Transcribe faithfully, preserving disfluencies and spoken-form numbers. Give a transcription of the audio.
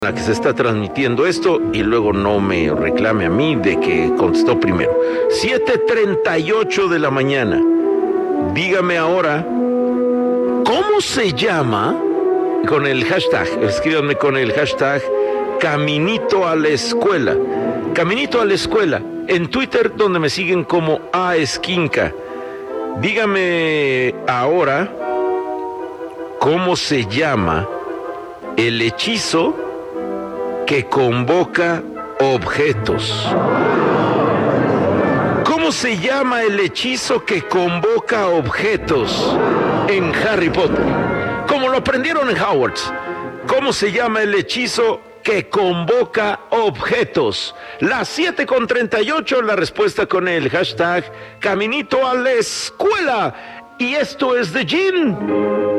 la que se está transmitiendo esto y luego no me reclame a mí de que contestó primero. siete treinta y ocho de la mañana. Dígame ahora, ¿cómo se llama? Con el hashtag, escríbanme con el hashtag Caminito a la Escuela. Caminito a la Escuela. En Twitter, donde me siguen como A Esquinca. Dígame ahora, ¿cómo se llama el hechizo que convoca objetos? ¿Cómo se llama el hechizo que convoca objetos en Harry Potter? Como lo aprendieron en Hogwarts. ¿Cómo se llama el hechizo que convoca objetos? Las siete con treinta y ocho, la respuesta con el hashtag Caminito a la Escuela. Y esto es The Gin.